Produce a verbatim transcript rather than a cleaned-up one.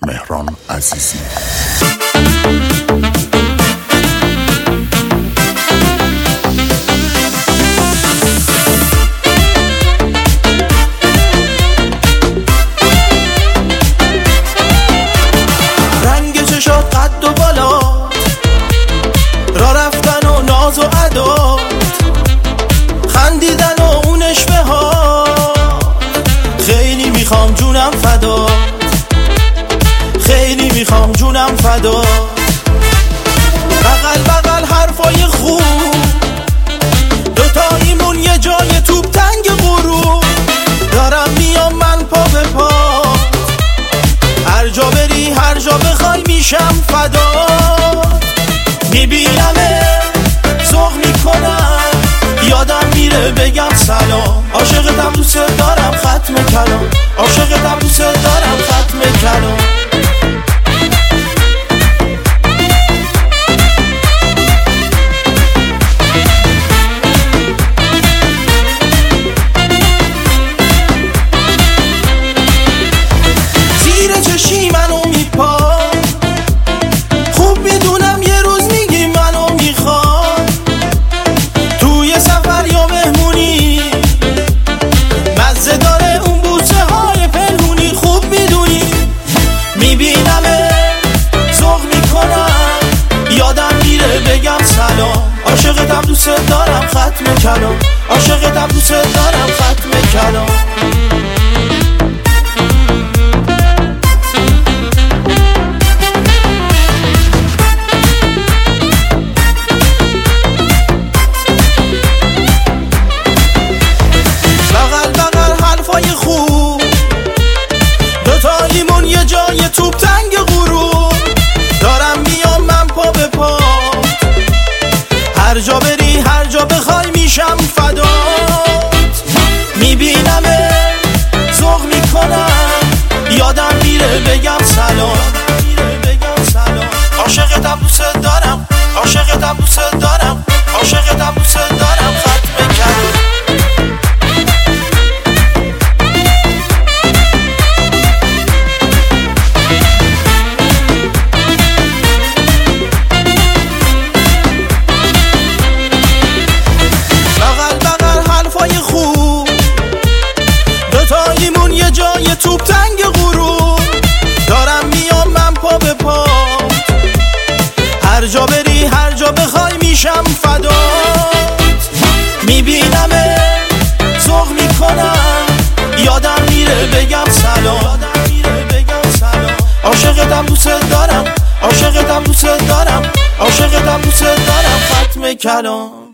مهران عزیزی. رنگ چشات قد و بالا، را رفتن و ناز و عدات، خندیدن و اون اشوه ها، خیلی میخوام جونم فدا، خیلی میخوام جونم فدا. بغل بغل حرفای خوب، دوتاییمون یه جای توپ تنگ غروب، دارم میام من پا به پا، هر جا بری هر جا بخوای میشم فدا. میبینمه ذوق میکنم، یادم میره بگم سلام، عاشقتم دوست دارم ختم کلام، عاشقتم دوست دارم ختم کلام. زیر چشی منو میپا، خوب میدونم یه روز میگی منو میخواد، توی سفر یا مهمونی مزه داره اون بوسه های پنهونی، خوب میدونی. میبینمه ذوق میکنم، یادم میره بگم سلام، عاشقتم دوست دارم ختم کلام، عاشقتم دوست دارم ختم کلام. خوب دوتاییمون یه جای توپ تنگ غروب، دارم میام من پا به پا، هر جا بری هر جا بخوای میشم فدات. میبینمه ذوق میکنم، یادم میره بگم سلام، عاشقتم دوست دارم، عاشقتم دوست دارم، عاشقتم دوست دارم ختم کلام. دوتاییمون یه جای توپ تنگ غروب، دارم میام من پا به پا، هر جا بری هر جا بخوای میشم فدات. میبینمه ذوق میکنم، یادم میره بگم سلام، عاشقتم دوست دارم، عاشقتم دوست دارم، عاشقتم دوست دارم ختم کلام.